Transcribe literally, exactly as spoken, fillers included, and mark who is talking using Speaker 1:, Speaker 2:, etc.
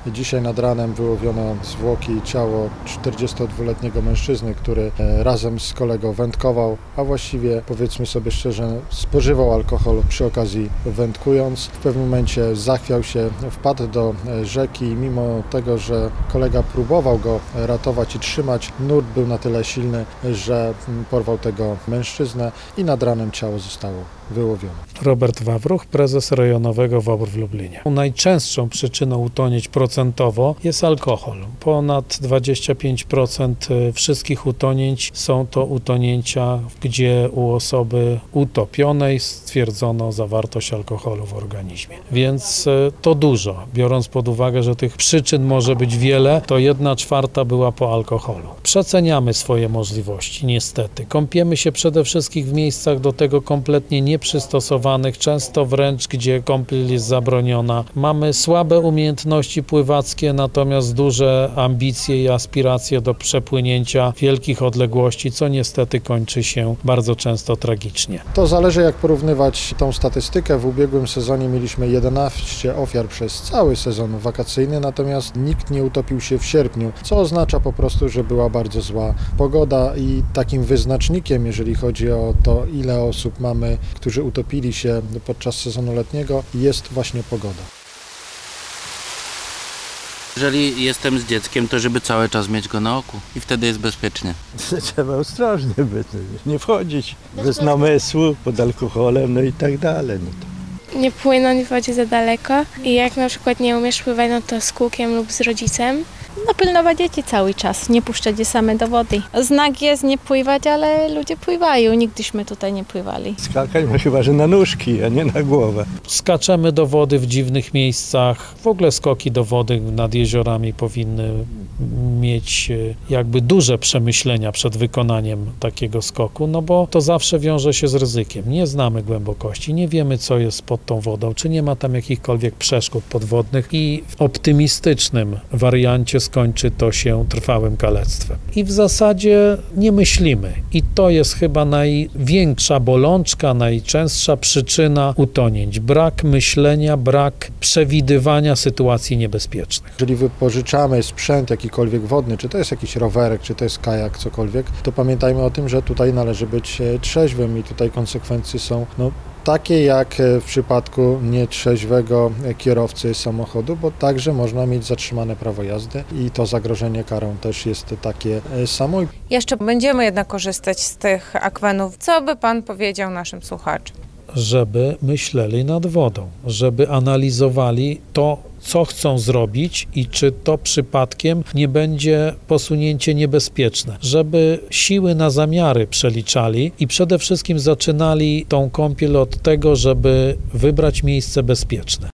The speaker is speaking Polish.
Speaker 1: Dzisiaj nad ranem wyłowiono zwłoki i ciało czterdziestodwuletniego mężczyzny, który razem z kolegą wędkował, a właściwie, powiedzmy sobie szczerze, spożywał alkohol przy okazji wędkując. W pewnym momencie zachwiał się, wpadł do rzeki i mimo tego, że kolega próbował go ratować i trzymać, nurt był na tyle silny, że porwał tego mężczyznę i nad ranem ciało zostało wyłowione.
Speaker 2: Robert Wawruch, prezes rejonowego WOPR w Lublinie. Najczęstszą przyczyną utonięć procentowo jest alkohol. Ponad dwadzieścia pięć procent wszystkich utonięć są to utonięcia, gdzie u osoby utopionej stwierdzono zawartość alkoholu w organizmie. Więc to dużo. Biorąc pod uwagę, że tych przyczyn może być wiele, to jedna czwarta była po alkoholu. Przeceniamy swoje możliwości, niestety. Kąpiemy się przede wszystkim w miejscach do tego kompletnie nieprzystosowanych, często wręcz gdzie kąpiel jest zabroniona. Mamy słabe umiejętności pływackie, natomiast duże ambicje i aspiracje do przepłynięcia wielkich odległości, co niestety kończy się bardzo często tragicznie.
Speaker 1: To zależy, jak porównywać tą statystykę. W ubiegłym sezonie mieliśmy jedenaście ofiar przez cały sezon wakacyjny, natomiast nikt nie utopił się w sierpniu, co oznacza po prostu, że była bardzo zła pogoda i takim wyznacznikiem, jeżeli chodzi o to, ile osób mamy, którzy utopili się podczas sezonu letniego, jest właśnie pogoda.
Speaker 3: Jeżeli jestem z dzieckiem, to żeby cały czas mieć go na oku i wtedy jest bezpiecznie.
Speaker 4: Trzeba ostrożnie być, nie wchodzić bez namysłu, pod alkoholem, no i tak dalej. No to.
Speaker 5: Nie płynąć w wodzie za daleko i jak na przykład nie umiesz pływać, no to z kółkiem lub z rodzicem.
Speaker 6: No pilnować dzieci cały czas, nie puszczać je same do wody. Znak jest nie pływać, ale ludzie pływają, nigdyśmy tutaj nie pływali.
Speaker 4: Skakać ma chyba, że na nóżki, a nie na głowę.
Speaker 2: Skaczemy do wody w dziwnych miejscach. W ogóle skoki do wody nad jeziorami powinny mieć jakby duże przemyślenia przed wykonaniem takiego skoku, no bo to zawsze wiąże się z ryzykiem. Nie znamy głębokości, nie wiemy, co jest pod tą wodą, czy nie ma tam jakichkolwiek przeszkód podwodnych i w optymistycznym wariancie skończy to się trwałym kalectwem. I w zasadzie nie myślimy. I to jest chyba największa bolączka, najczęstsza przyczyna utonięć. Brak myślenia, brak przewidywania sytuacji niebezpiecznych.
Speaker 1: Jeżeli wypożyczamy sprzęt jakikolwiek wodny, czy to jest jakiś rowerek, czy to jest kajak, cokolwiek, to pamiętajmy o tym, że tutaj należy być trzeźwym i tutaj konsekwencje są no, takie jak w przypadku nietrzeźwego kierowcy samochodu, bo także można mieć zatrzymane prawo jazdy i to zagrożenie karą też jest takie samo.
Speaker 7: Jeszcze będziemy jednak korzystać z tych akwenów. Co by Pan powiedział naszym słuchaczom?
Speaker 2: Żeby myśleli nad wodą, żeby analizowali to, co chcą zrobić i czy to przypadkiem nie będzie posunięcie niebezpieczne. Żeby siły na zamiary przeliczali i przede wszystkim zaczynali tą kąpiel od tego, żeby wybrać miejsce bezpieczne.